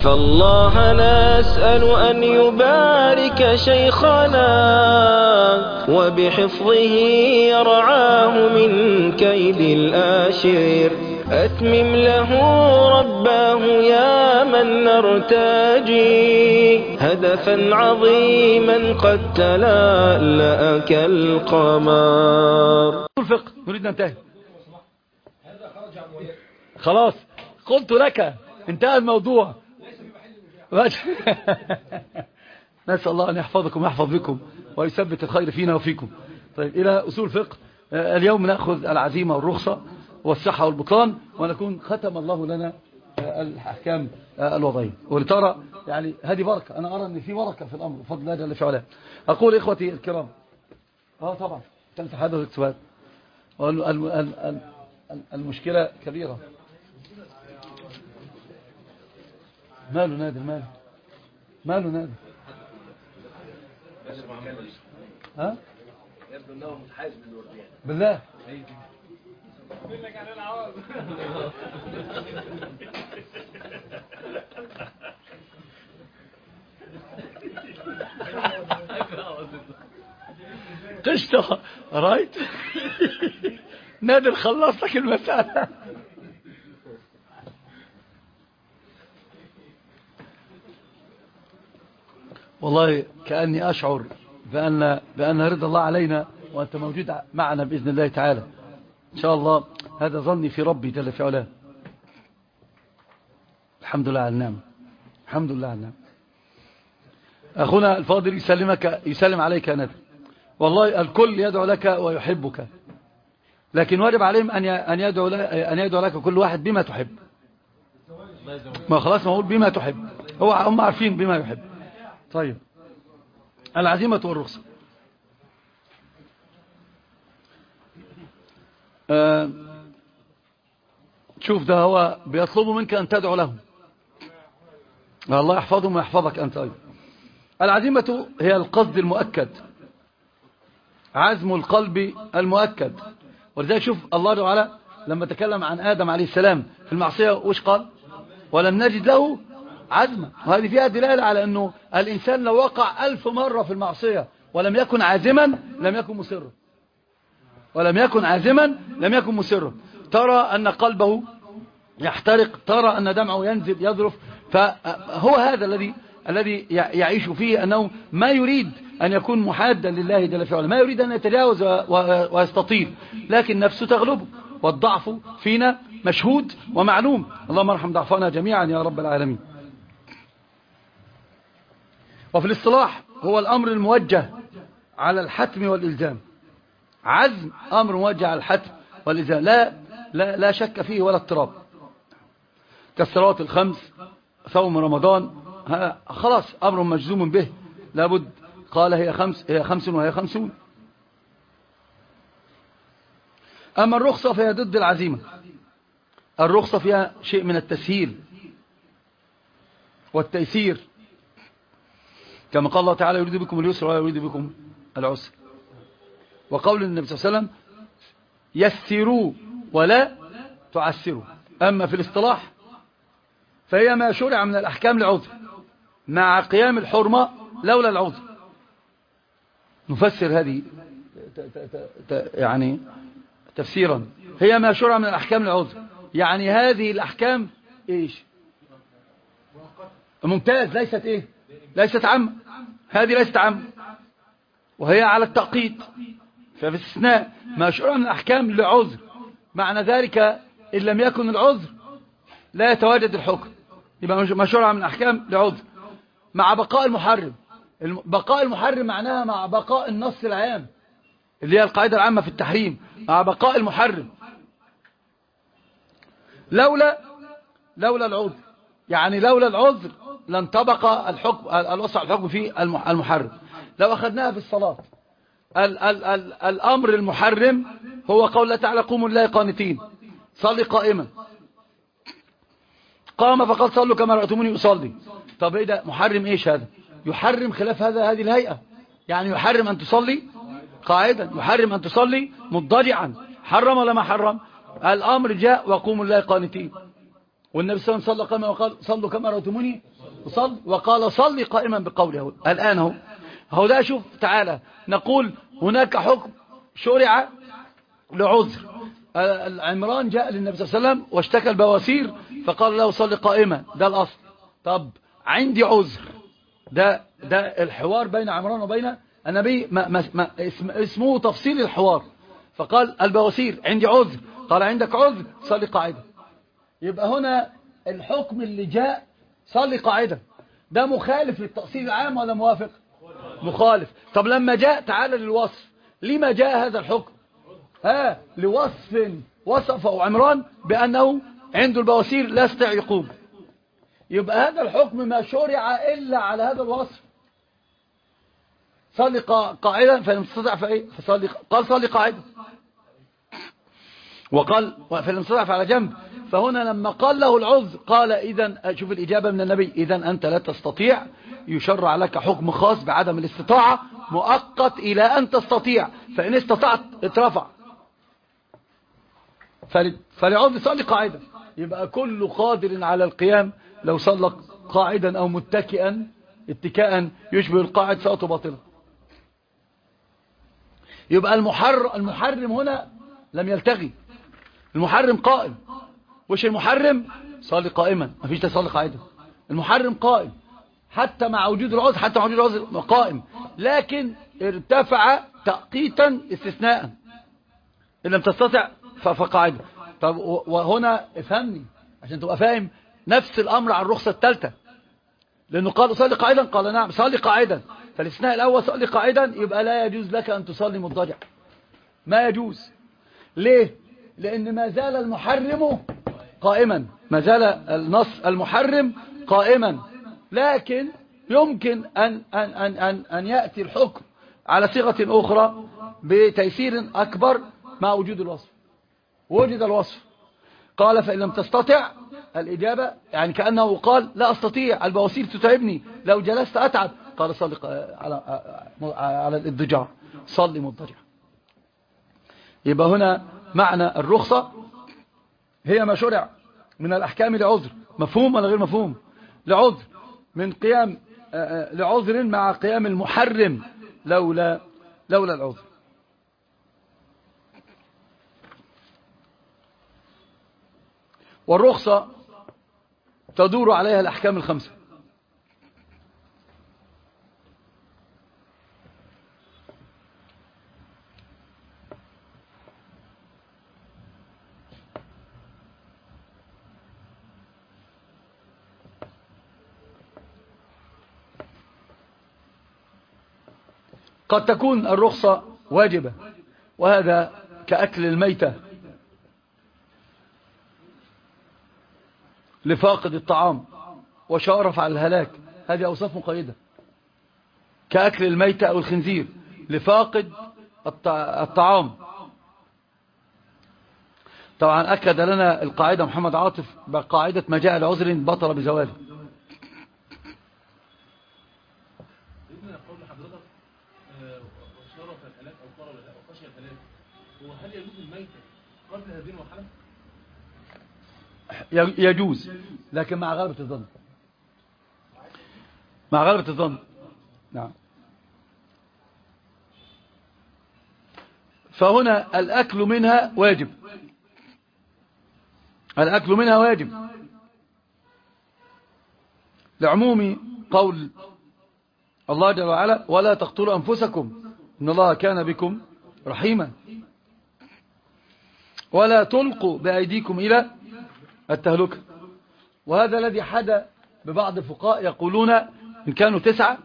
فالله نسأل أن يبارك شيخنا وبحفظه يرعاه من كيد الآشر. أتمم له رباه يا من نرتجي هدفا عظيما قد تلألأ كالقمر. الفقه نريد ننتهي. خلاص قلت لك انتهى الموضوع. نسأل الله أن يحفظكم ويحفظ بكم ويثبت الخير فينا وفيكم. طيب إلى أصول الفقه. اليوم نأخذ العزيمة والرخصة والصحة والبطلان، ونكون ختم الله لنا الأحكام الوضعية. ولترى يعني هذه بركة، أنا أرى أن في بركة في الأمر بفضل الله جل في علاه. أقول إخوتي الكرام، طبعا تنسى هذا الاكتباد، المشكلة كبيرة. ماله نادر؟ ماله نادر؟ ها؟ يبدو انه متحيز بالورديان. بالله قشطة رايت. نادر خلص لك المسألة. والله كأني أشعر بأن رضا الله علينا وأنت موجود معنا بإذن الله تعالى إن شاء الله. هذا ظني في ربي جل في علاه. الحمد لله على النعمة، الحمد لله على النعمة. أخونا الفاضل يسلم عليك يا نادر. والله الكل يدعو لك ويحبك، لكن واجب عليهم أن يدعو لك كل واحد بما تحب. ما خلاص ما أقول بما تحب، هم عارفين بما يحب. طيب العزيمة والرخصة. شوف ده هو بيطلبوا منك أن تدعو لهم، الله يحفظهم ويحفظك أنت أيضا. العزيمة هي القصد المؤكد، عزم القلب المؤكد. ولذلك شوف الله تعالى لما تكلم عن آدم عليه السلام في المعصية وش قال؟ ولم نجد له عزمة. وهذه فيها دلالة على أنه الإنسان لو وقع 1000 مرة في المعصية ولم يكن عازما لم يكن مصرا، ولم يكن عازما لم يكن مصرا. ترى أن قلبه يحترق، ترى أن دمعه ينزل يذرف. فهو هذا الذي يعيش فيه، أنه ما يريد أن يكون محادا لله جل في علاه، ما يريد أن يتجاوز ويستطيل، لكن نفسه تغلبه، والضعف فينا مشهود ومعلوم. اللهم ارحم ضعفنا جميعا يا رب العالمين. وفي الاصطلاح هو الأمر الموجه على الحتم والإلزام. عزم أمر موجه على الحتم والإلزام، لا شك فيه ولا اضطراب. كالصلوات الخمس، صوم رمضان، خلاص أمر مجزوم به لابد. قال هي 5 وهي 50. أما الرخصة فهي ضد العزيمة. الرخصة فيها شيء من التسهيل والتيسير، كما قال الله تعالى يريد بكم اليسر ولا يريد بكم العسر. وقول النبي صلى الله عليه وسلم يسروا ولا تعسروا. أما في الاصطلاح فهي ما شرع من الأحكام لعذر مع قيام الحرمة لولا العذر. نفسر هذه يعني تفسيرا. هي ما شرع من الأحكام لعذر، يعني هذه الأحكام إيش؟ ممتاز. ليست إيه؟ ليست عامة. هذه ليست عامة وهي على التأقيت. ففي استثناء ما شرع من الأحكام لعذر، معنى ذلك إن لم يكن العذر لا يتواجد الحكم، يبقى ما شرع من الأحكام لعذر مع بقاء المحرم. بقاء المحرم معناها مع بقاء النص العام اللي هي القاعدة العامة في التحريم، مع بقاء المحرم لولا العذر. يعني لولا العذر لانطبق الحكم الوصف الحكم في المحرم. لو أخذناها في الصلاة، الأمر المحرم هو قول الله تعالى قوموا لله قانتين، صلي قائما. قام فقال صلوا كما رأيتموني أصلي. طب إيه ده محرم؟ إيش هذا؟ يحرم خلاف هذه الهيئة. يعني يحرم أن تصلي قاعدا، يحرم أن تصلي مضطجعا. حرم ولا ما حرم؟ الأمر جاء وقوموا لله قانتين، والنبي صلى الله عليه وسلم صلى قام وقال صلوا كما رأيتموني وصل وقال صل قائما بقوله. الآن هو ده. شوف تعالى نقول هناك حكم شرع لعذر. عمران جاء للنبي صلى الله عليه وسلم واشتكى البواسير فقال له صل قائما، ده الأصل. طب عندي عذر، ده الحوار بين عمران وبين النبي، اسمه تفصيل الحوار. فقال البواسير عندي عذر، قال عندك عذر صلي قاعدة. يبقى هنا الحكم اللي جاء صلي قاعدة ده مخالف للتأصيل العام ولا موافق؟ مخالف. طب لما جاء تعالى للوصف، لما جاء هذا الحكم؟ لوصف وصفه عمران بأنه عنده البواسير لا يستطيع يقوم. يبقى هذا الحكم ما شرع إلا على هذا الوصف. صلي قاعدا فلم تستطع فإيه؟ قال صلي قاعدا، وقال فلم تستطع فعلى جنب. فهنا لما قال له العذر قال إذن، شوف الإجابة من النبي، إذن أنت لا تستطيع، يشرع لك حكم خاص بعدم الاستطاعة مؤقت إلى أن تستطيع، فإن استطعت اترفع. فلعذر صلي قاعدا. يبقى كل قادر على القيام لو صلى قاعدا أو متكئا اتكاء يشبه القاعد صلاته باطلة. يبقى المحرم هنا لم يلتغي، المحرم قائم. وش المحرم؟ صلي قائما، ما فيش تصلي قاعدا. المحرم قائم حتى مع وجود العذر، حتى مع وجود العذر قائم، لكن ارتفع تأقيتا استثناء، إن لم تستطع فقاعدا. طب وهنا افهمني عشان تبقى فاهم نفس الأمر على الرخصة الثالثة، لأنه قال صلي قاعدا، قال نعم صلي قاعدا. فالاستثناء الأول صلي قاعدا، يبقى لا يجوز لك أن تصلي مضطجع، ما يجوز. ليه؟ لأن ما زال المحرم قائما، ما زال النص المحرم قائما، لكن يمكن أن يأتي الحكم على صيغة أخرى بتيسير أكبر مع وجود الوصف. وجد الوصف قال فإن لم تستطع، الإجابة يعني كأنه قال لا أستطيع، البواسير تتعبني، لو جلست أتعب، قال صلي على الإضجاع، صلي مضطجع. يبقى هنا معنى الرخصة هي ما شرع من الأحكام لعذر، مفهوم ولا غير مفهوم؟ لعذر، من قيام لعذر مع قيام المحرم لولا العذر. والرخصة تدور عليها الأحكام الخمسة. قد تكون الرخصة واجبة، وهذا كأكل الميتة لفاقد الطعام وشارف على الهلاك، هذه أوصاف مقيدة. كأكل الميتة أو الخنزير لفاقد الطعام. طبعا أكد لنا القاعدة محمد عاطف بقاعدة ما جاء لعذر بطل بزواله. هل يجوز الميتة قبل هذه المرحلة؟ يجوز، لكن مع غلبة الظن، مع غلبة الظن. نعم. فهنا الأكل منها واجب، الأكل منها واجب لعموم قول الله جل وعلا ولا تقتلوا أنفسكم إن الله كان بكم رحيما ولا تلقوا بأيديكم إلى التهلكة. وهذا الذي حدث ببعض الفقهاء، يقولون إن كانوا 9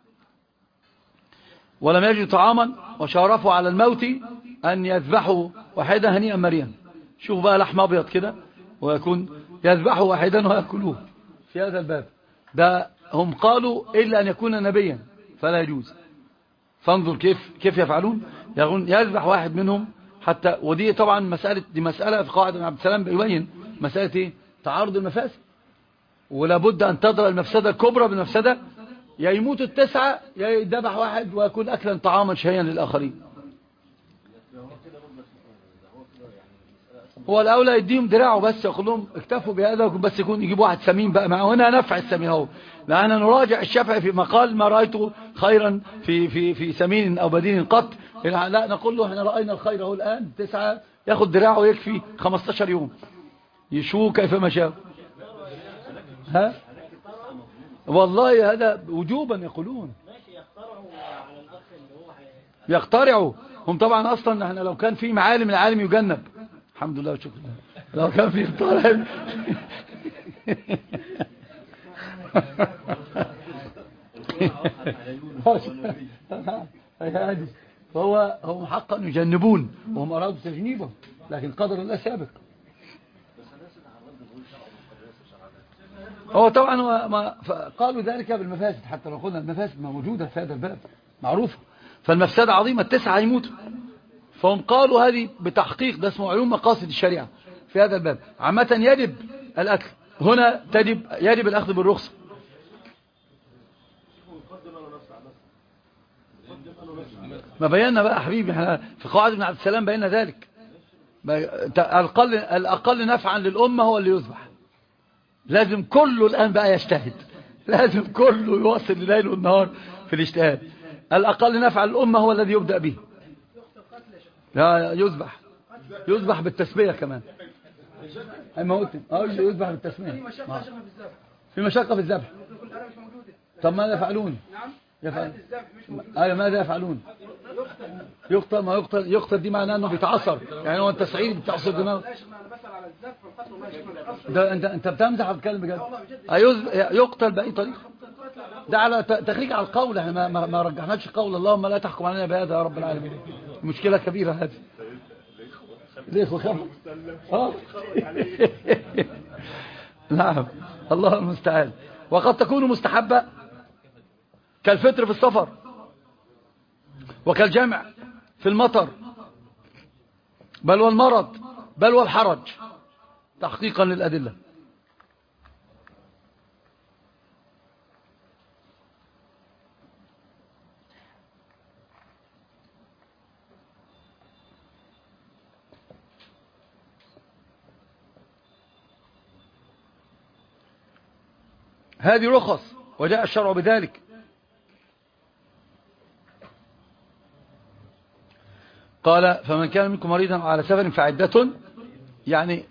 ولم يجدوا طعاما وشارفوا على الموت أن يذبحوا واحدا هنيئا مريا. شوفوا بقى لحم أبيض كده ويكون يذبحوا واحدا ويأكلوه. في هذا الباب ده هم قالوا إلا أن يكون نبيا فلا يجوز. فانظر كيف يفعلون، يذبح واحد منهم حتى. ودي طبعا مسألة في قاعدة عبد السلام بيبين مسألة إيه؟ تعارض المفاسد، ولا بد أن تضرب المفسدة الكبرى بالمفسدة، يا يموت 9 يا يذبح واحد ويكون أكلا طعاما شهيا للآخرين. هو الأولى يديهم دراعه بس، يقول لهم اكتفوا بهذا، بس يكون يجيب واحد سمين بقى معه. هنا نفع السمين اهو. لأننا نراجع الشافعي في مقال ما رأيته خيرا في سمين أو بدين قط. لا، نقول له احنا رأينا الخير اهو الآن 9، ياخد دراعه يكفي 15 يوم يشوه كيف ما شاء. ها والله هذا وجوبا يقولون. يخترعوا هم طبعا. اصلا احنا لو كان في معالم العالم يجنب. الحمد لله وشكرا لله. لو كان في طالب فهو حقا يجنبون وهم ارادوا تجنيبه، لكن قدر الله سابق. هو طبعا قالوا ذلك بالمفاسد، حتى لو قلنا المفاسد ما موجودة في هذا الباب معروفة، فالمفسدة عظيمة 9 هيموتوا. فهم قالوا هذه بتحقيق، ده اسمه علوم مقاصد الشريعة في هذا الباب. عامة يجب الأكل هنا، يجب الأخذ بالرخصة. ما بينا بقى حبيبي، احنا في قواعد ابن عبد السلام بينا ذلك. الأقل نفعا للأمة هو اللي يذبح. لازم كله الآن بقى يجتهد، لازم كله يواصل الليل والنهار في الاجتهاد. الأقل نفع للأمة هو الذي يبدأ به. لا يذبح بالتسمية كمان. يذبح بالتسمية. في مشقة في الذبح. طب ماذا يفعلون؟ ماذا يفعلون؟ يقتل دي معناه انه بيتعصر، يعني هو انت سعيد بتعصر دماغه. ده انت بتمزح او بتتكلم بجد؟ يقتل باي طريقه. ده على تخريج على القول، احنا ما رجحناش قول اللهم لا تحكم علينا بهذا يا رب العالمين. مشكله كبيره هذه. ليه خاف؟ نعم الله المستعان. وقد تكون مستحبه كالفطر في السفر، وكالجمع في المطر، بل والمرض، بل والحرج، تحقيقا للأدلة. هذه رخص وجاء الشرع بذلك. قال فمن كان منكم مريضا على سفر فعدة، يعني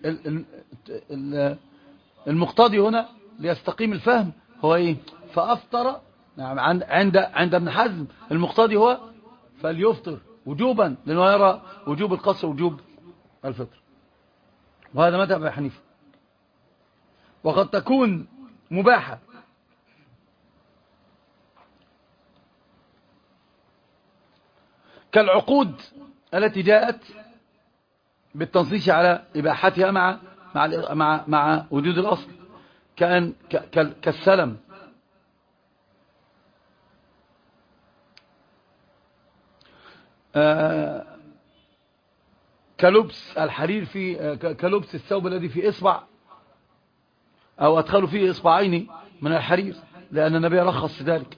المقتضي هنا ليستقيم الفهم هو ايه؟ فأفطر. نعم عند ابن حزم المقتضي هو فليفطر وجوبا، لأنه يرى وجوب القصر وجوب الفطر، وهذا مذهب أبي حنيفة. وقد تكون مباحة كالعقود التي جاءت بالتنصيص على إباحتها مع وجود الأصل، كالسلم، كلبس الحرير كلبس الثوب الذي في إصبع، أو أدخلوا فيه إصبعين من الحرير، لأن النبي رخص في ذلك.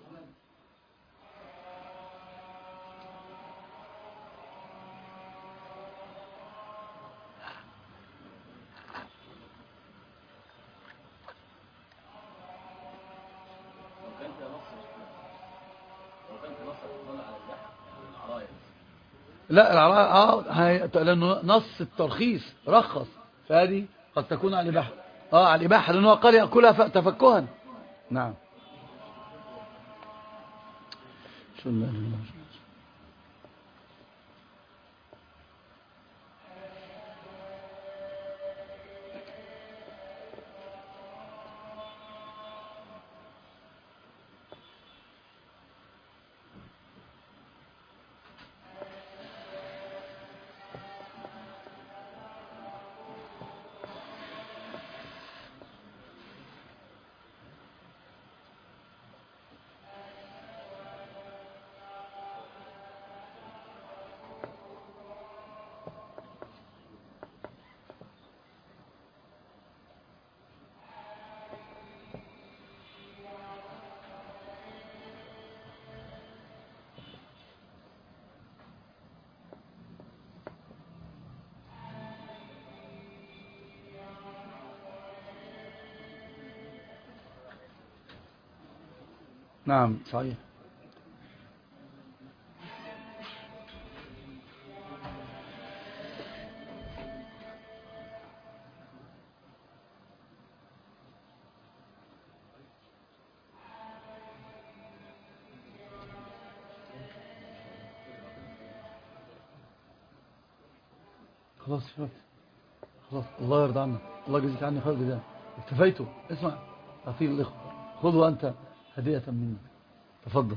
لا العراء لأنه نص الترخيص رخص، فهذه قد تكون على الإباحة. على الإباحة، لأنه قال يأكلها تفكها. نعم. شو الله. نعم صحيح. خلاص شفت، خلاص الله يرضى عنك، الله يجزيك عني خير جزاء. اكتفيتوا. اسمع أعطيه الإخوة، خذوا أنت هدية مني، تفضل.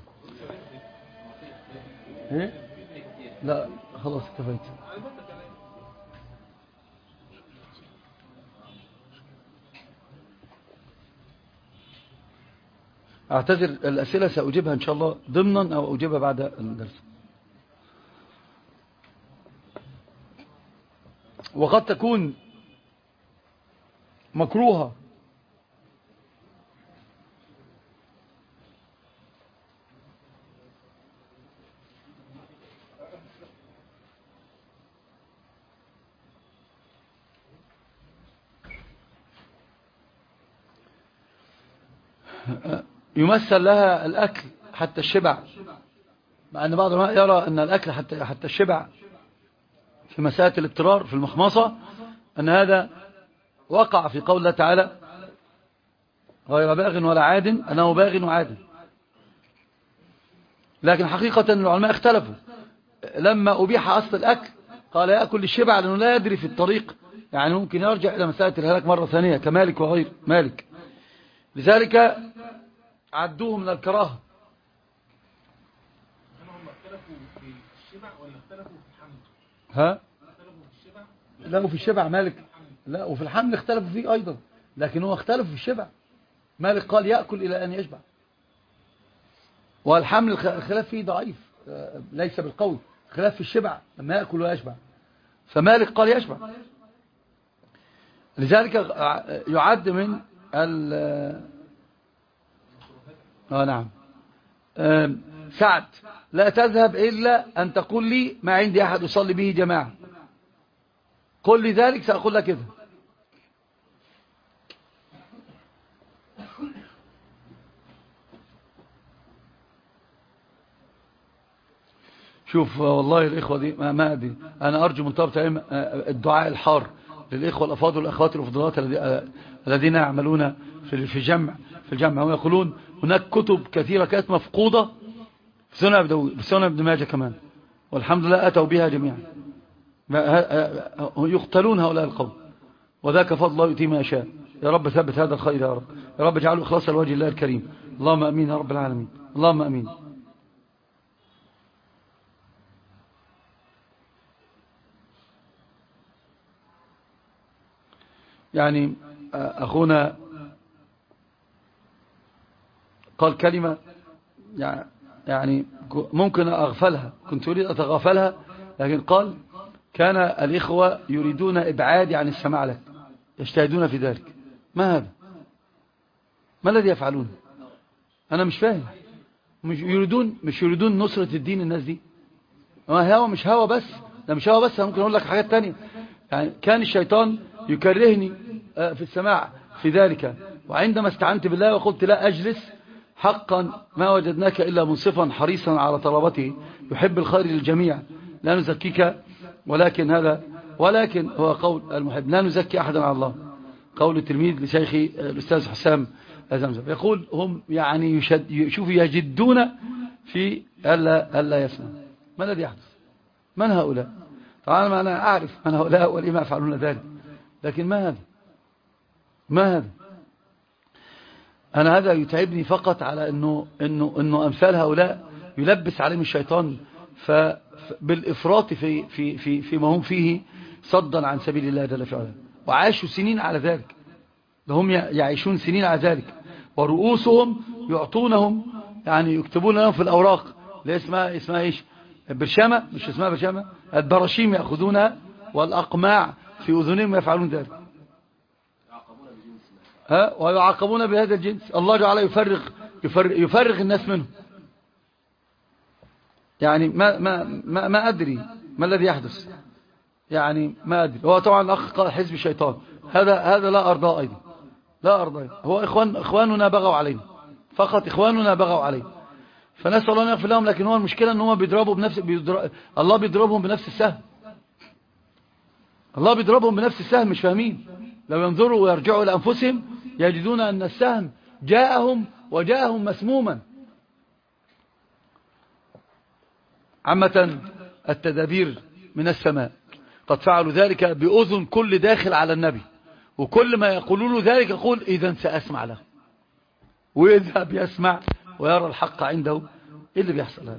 ايه لا خلاص اكتفيت. اعتذر، الأسئلة سأجيبها إن شاء الله ضمنا أو أجيبها بعد الدرس. وقد تكون مكروهة، يمثل لها الأكل حتى الشبع، مع أن بعض العلماء يرى أن الأكل حتى الشبع في مسألة الاضطرار في المخمصة، أن هذا وقع في قول الله تعالى غير باغ ولا عاد، أنه باغ وعاد. لكن حقيقة العلماء اختلفوا لما أبيح أصل الأكل، قال يأكل للشبع لأنه لا يدري في الطريق، يعني ممكن يرجع إلى مسألة الهلاك مرة ثانية كمالك وغير مالك، لذلك عدوه من الكراهة. هم اختلفوا في الشبع ولا اختلفوا في الحمل؟ ها؟ اختلفوا في الشبع؟ لا وفي الشبع مالك، لا وفي الحمل اختلفوا فيه أيضا، لكن هو اختلف في الشبع. مالك قال يأكل إلى أن يشبع، والحمل الخلاف فيه ضعيف ليس بالقول، خلاف في الشبع لما يأكل ويشبع، فمالك قال يشبع. لذلك يعد من نعم. سعد لا تذهب إلا أن تقول لي ما عندي أحد أصلي به جماعة، قل لي ذلك سأقول لك كده. شوف والله الإخوة دي ما أدري، أنا أرجو من طرف الدعاء الحار للإخوة الأفاضل والأخوات الأفضلات الذين يعملون في الجمع هم يقولون هناك كتب كثيرة كانت مفقودة في سنن ابن ماجه كمان، والحمد لله أتوا بها جميعا. يقتلون هؤلاء القوم، وذاك فضل الله يؤتيه ما يشاء. يا رب ثبت هذا الخير يا رب، يا رب اجعله إخلاصا لوجه الله الكريم. اللهم أمين يا رب العالمين، اللهم أمين. يعني أخونا قال كلمة يعني ممكن أغفلها، كنت أريد أتغافلها، لكن قال كان الإخوة يريدون إبعادي عن السماع لك، يجتهدون في ذلك. ما هذا؟ ما الذي يفعلون؟ أنا مش فاهم. مش يريدون نصرة الدين الناس دي. ما هو مش هوا بس، ده مش هوا بس، أنا ممكن أقول لك حاجات تانية. يعني كان الشيطان يكرهني في السماع في ذلك، وعندما استعنت بالله وقلت لا أجلس، حقا ما وجدناك إلا منصفا حريصا على طلبته، يحب الخير للجميع، لا نزكيك، ولكن هو قول المحب، لا نزكي أحدا على الله. قول التلميذ لشيخي الأستاذ حسام زمزم، يقول هم يعني شوفوا يجدون في ألا يسمع. ما الذي يحدث؟ من هؤلاء؟ طبعا أنا أعرف من هؤلاء ولما يفعلون ذلك، لكن ما هذا؟ أنا هذا يتعبني فقط على إنه أمثال هؤلاء يلبس عليهم الشيطان بالإفراط فيما هم فيه صدا عن سبيل الله جل وعلا، وعاشوا سنين على ذلك، هم يعيشون سنين على ذلك، ورؤوسهم يعطونهم، يعني يكتبون لهم في الأوراق اللي اسمها إيش؟ برشامة، مش اسمها برشامة، البراشيم يأخذونها، والأقماع في أذنهم يفعلون ذلك، ويعاقبون بهذا الجنس. الله تعالى يفرغ الناس منه. يعني ما أدري ما الذي يحدث، يعني ما أدري. هو طبعا الأخ قال حزب الشيطان، هذا لا أرضاه أيضا، لا أرضاه. هو إخواننا بغوا علينا فقط إخواننا بغوا عليه، فنسأل الله أن يغفر لهم. لكن هو المشكلة أن هم بيضربوا الله بيضربهم بنفس السهم. الله بيضربهم بنفس السهم، مش فاهمين. لو ينظروا ويرجعوا لأنفسهم يجدون أن السهم جاءهم مسموما. عامة التدابير من السماء قد فعلوا ذلك بأذن كل داخل على النبي، وكل ما يقولوا له ذلك يقول إذن سأسمع له، ويذهب يسمع ويرى الحق عنده. إيه اللي بيحصل هذا؟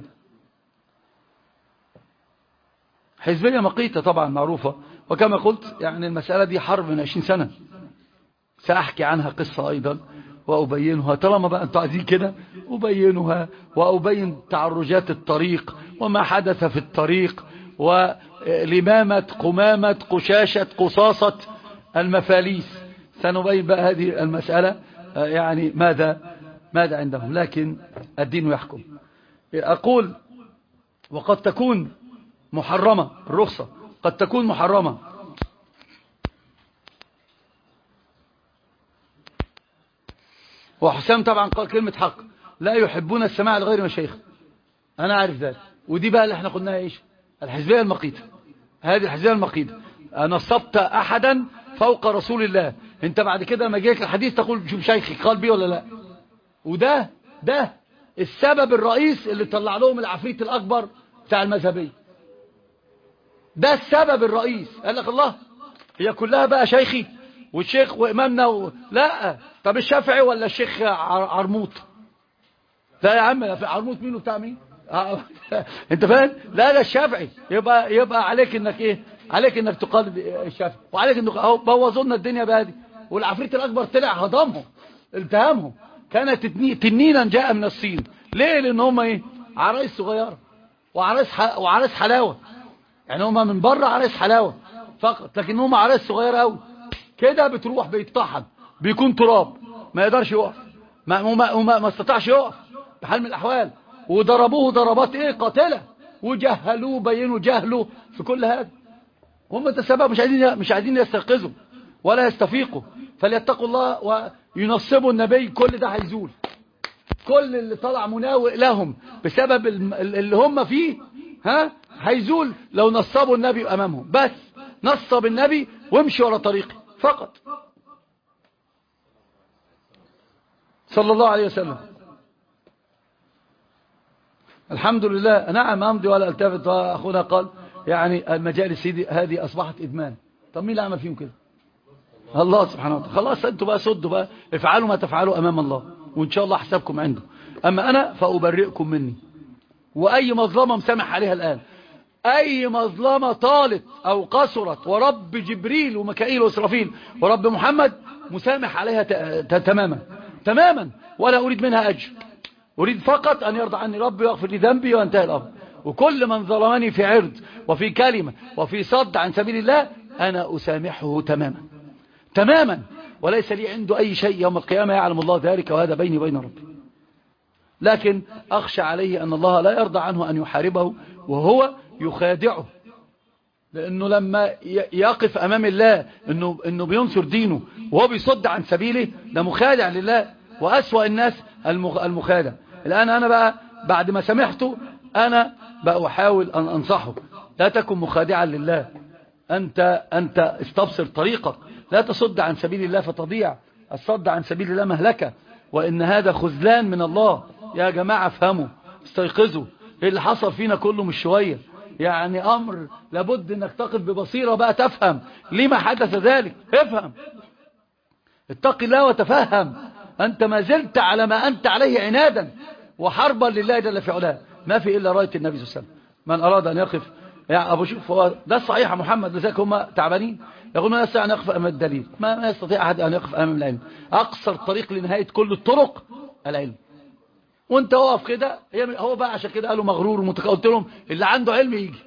حزبية مقيتة طبعا معروفة، وكما قلت يعني المسألة دي حرب من 20 سنة. سأحكي عنها قصة أيضا وأبينها، طالما بقى أنتوا عايزين كده أبينها، وأبين تعرجات الطريق وما حدث في الطريق، ولمامة قمامة قشاشة قصاصة المفاليس. سنبين بقى هذه المسألة يعني ماذا عندهم. لكن الدين يحكم. أقول وقد تكون محرمة، الرخصة قد تكون محرمة. وحسام طبعا قال كلمة حق، لا يحبون السماع لغير مشايخ. أنا عارف ذلك، ودي بقى اللي احنا قلناها إيش؟ الحزبية المقيتة. هذه الحزبية المقيتة، نصبت أحدا فوق رسول الله. انت بعد كده ما جيك الحديث تقول شوف شيخي قال بي ولا لا. وده السبب الرئيس اللي طلع لهم العفريت الأكبر بتاع المذهبية. ده السبب الرئيس. قال لك الله هي كلها بقى شيخي والشيخ وإمامنا لا. طب الشافعي ولا الشيخ عرموط؟ لا يا عم، عرموط مين وبتاع مين؟ انت فاهم؟ لا ده الشافعي. يبقى عليك انك ايه؟ عليك انك تقلد الشافعي، وعليك انك اهو بوظوا لنا الدنيا بهذه. والعفريت الأكبر طلع هضمهم، التهمهم. كانت تنينا جاء من الصين. ليه؟ لان هم ايه؟ عرايس صغيره وعرايس حلاوه. يعني هم من بره عرايس حلاوه فقط، لكن هم عرايس صغيره قوي كده. بتروح بيتطحن، بيكون تراب، ما يقدرش يقف، ما استطاعش يقف بحال من الاحوال. وضربوه ضربات ايه؟ قاتله، وجهلوه، بينوا جهله في كل هذا. هم تسببوا، مش عايزين يستيقظوا ولا يستفيقوا. فليتقوا الله وينصبوا النبي. كل ده هيزول، كل اللي طلع مناوئ لهم بسبب اللي هم فيه هيزول لو نصبوا النبي امامهم. بس نصب النبي وامشي ورا طريقه فقط صلى الله عليه وسلم. الحمد لله. نعم امضي ولا التفت. اخونا قال يعني المجالس هذه اصبحت ادمان. طب مين اللي عمل فيهم كده؟ الله سبحانه وتعالى. خلاص انتوا بقى صدوا بقى، افعلوا ما تفعلوا امام الله، وان شاء الله حسابكم عنده. اما انا فابرئكم مني. واي مظلمه مسامح عليها الان، اي مظلمه طالت او قصرت، ورب جبريل وميكائيل واسرافيل ورب محمد مسامح عليها تماما، ولا اريد منها اجر. اريد فقط ان يرضى عني ربي ويغفر لي ذنبي وانتهى الامر. وكل من ظلمني في عرض وفي كلمه وفي صد عن سبيل الله انا اسامحه تماما، وليس لي عنده أي شيء يوم القيامة. يعلم الله ذلك، وهذا بيني وبين ربي. لكن أخشى عليه أن الله لا يرضى عنه أن يحاربه وهو يخادعه. لأنه لما يقف أمام الله إنه بينصر دينه وهو بيصد عن سبيله، ده مخادع لله، وأسوأ الناس المخادع. الآن أنا بقى بعد ما سمحته أنا بقى أحاول أن أنصحه. لا تكن مخادعا لله. أنت استبصر طريقك، لا تصد عن سبيل الله فتضيع. الصد عن سبيل الله مهلكة، وإن هذا خذلان من الله. يا جماعة افهموا، استيقظوا. اللي حصل فينا كله مش شوية، يعني أمر لابد أنك تقف ببصيرة بقى تفهم لما حدث ذلك. افهم، اتق الله وتفهم. أنت ما زلت على ما أنت عليه عنادا وحربا لله جل في علاه. ما في إلا راية النبي صلى الله عليه وسلم. من أراد أن يقف يا أبو شوف، هو ده الصحيح يا محمد، لذلك هم تعبانين. يقول ما يستطيع أن يقف أمام الدليل، ما يستطيع أحد أن يقف أمام العلم. أقصر طريق لنهاية كل الطرق العلم. وانت واقف كده، هو بقى عشان كده قالوا مغرور ومتكبر. قلت لهم اللي عنده علم يجي،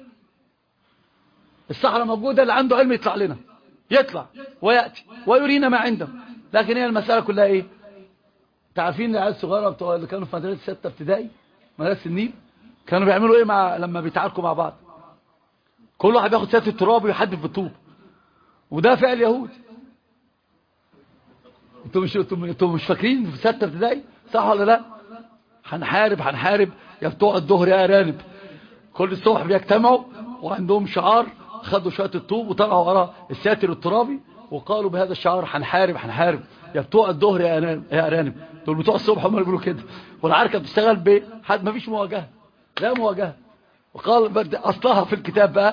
الصحراء موجودة، اللي عنده علم يطلع لنا، يطلع ويأتي ويرينا ما عنده. لكن هي المسألة كلها ايه؟ تعرفين العيال الصغيرة بتوع اللي كانوا في مدرسة 6 ابتدائي، مدرسة النيل، كانوا بيعملوا ايه لما بيتعاركوا مع بعض؟ كل واحد بياخد سيادة التراب ويحدف بالطوب، وده فعل يهود. انتوا مش فاكرين في 6 ابتدائي صح ولا لا؟ هنحارب يا بتوع الظهر يا أرانب. كل الصبح بيجتمعوا وعندهم شعار، خدوا شوية الطوب وطلعوا وراء الساتر الترابي وقالوا بهذا الشعار هنحارب يا بتوع الظهر يا أرانب. دول بتوع الصبح هم اللي بيقولوا كده. والعركة بتشتغل بايه؟ ما فيش مواجهة، لا مواجهة. وقال أصلها في الكتاب بقى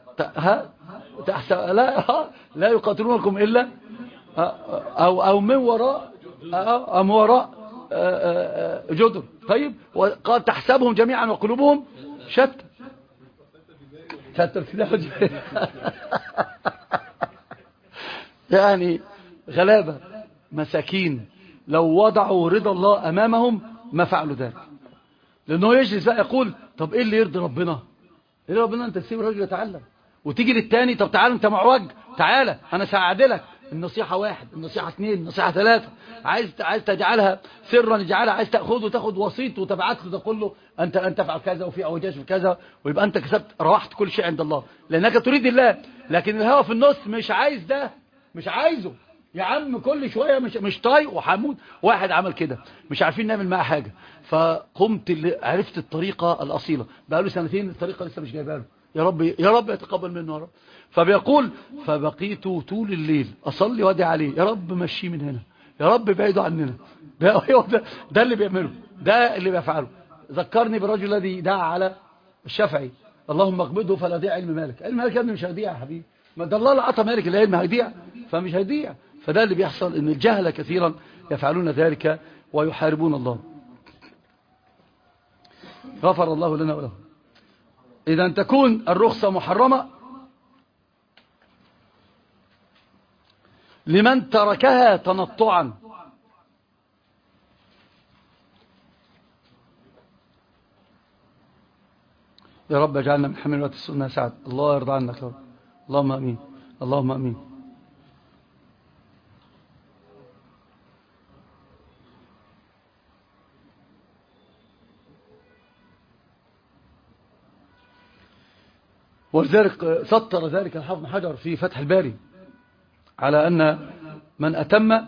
لا يقاتلونكم إلا أو من وراء جدر. طيب وقال تحسبهم جميعا وقلوبهم شتى. يعني غلابة مساكين لو وضعوا رضا الله أمامهم ما فعلوا ذلك. لأنه يجلس بقى يقول طب إيه اللي يرضي ربنا؟ إيه ربنا؟ أنت تسيب الراجل يتعلم وتيجي للتاني طب تعال أنت معوج، تعال أنا ساعدلك. النصيحة 1، النصيحة 2، النصيحة 3. عايز تجعلها سرا اجعلها، عايز تاخد وسيط وتبعت له تقول له أنت تفعل كذا وفي أوجاج في كذا، ويبقى أنت كسبت روحت كل شيء عند الله لأنك تريد الله. لكن الهوى في النص مش عايز ده، مش عايزه يا عم. كل شوية مش طايق وحمود. واحد عمل كده مش عارفين نعمل معاه حاجة، فقمت عرفت الطريقة الأصيلة. بقاله 2 الطريقة لسه مش جايبها له. يا رب يتقبل منه يا رب. فبيقول فبقيت طول الليل أصلي وادعي عليه يا رب مشيه من هنا، يا رب بعيده عننا. ده اللي بيعمله، ده اللي بيفعله. ذكرني بالرجل الذي دعا على الشافعي اللهم اقبضه فلا يضيع علم مالك. علم مالك يا ابني مش هيضيع يا حبيبي، ما ده الله اللي عطى مالك العلم، هيضيع؟ فمش هيضيع. فده اللي بيحصل، ان الجهلة كثيرا يفعلون ذلك ويحاربون الله. غفر الله لنا وله. إذا تكون الرخصة محرمة لمن تركها تنطعا. يا رب اجعلنا من حملة السنة سعد. الله يرضى عنك يا رب. اللهم امين، اللهم امين. ولذلك سطر ذلك الحافظ بن حجر في فتح الباري على أن من أتم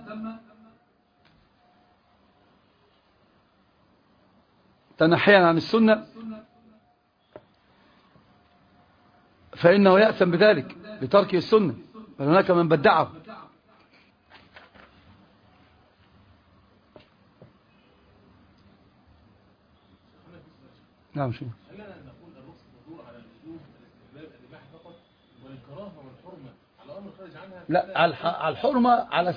تنحيا عن السنة فإنه يأثم بذلك لترك السنة، بل هناك من بدعه. نعم شيء. لا، على الحرمة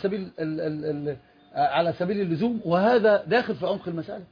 على سبيل اللزوم، وهذا داخل في عمق المسألة.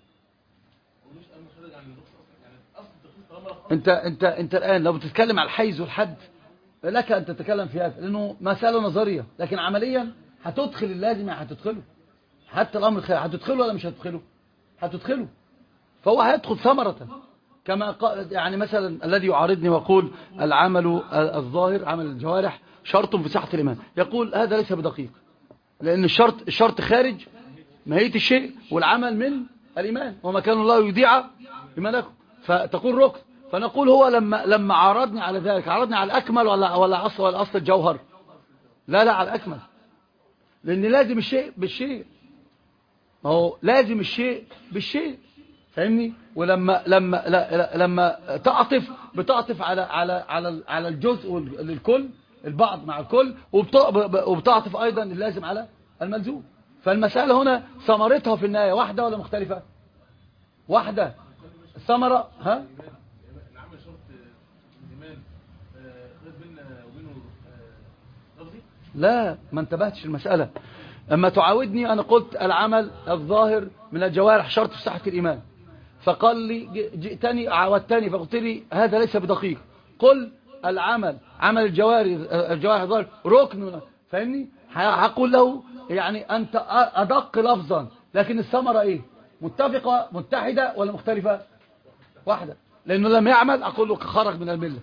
انت الآن لو بتتكلم على الحيز والحد لك أن تتكلم في هذا، لأنه مسألة نظرية، لكن عمليا هتدخل اللازم هتدخله. حتى الأمر الخير هتدخله ولا مش هتدخله؟ هتدخله. فهو هيدخل ثمرة كما يعني مثلا الذي يعارضني ويقول العمل الظاهر عمل الجوارح شرط في صحة الإيمان، يقول هذا ليس بدقيق، لأن الشرط خارج ماهية الشيء، والعمل من الإيمان، وما كان الله يضيع إيمانكم، فتقول ركن. فنقول هو لما عارضني على ذلك عارضني على الأكمل ولا أصل الجوهر؟ لا على الأكمل، لأن لازم الشيء بالشيء، ما هو لازم الشيء بالشيء، فاهمني؟ لما بتعطف على الجزء للكل، البعض مع الكل، وبتعطف أيضا اللازم على الملزوم. فالمسألة هنا ثمرتها في النهاية واحدة ولا مختلفة؟ واحدة. الثمرة العمل شرط الإيمان بيننا وبينه لفظي؟ لا، ما انتبهتش المسألة. أما تعاودني أنا قلت العمل الظاهر من الجوارح شرط في صحة الإيمان، فقال لي جئتني عاودتني فقلت لي هذا ليس بدقيق. قل عمل الجوارح الظاهر ركن، فاهمني؟ هقول له يعني أنت أدق لفظا، لكن الثمرة إيه؟ متفقة متحدة ولا مختلفة؟ واحدة. لأنه لم يعمل أقول له خرج من الملة.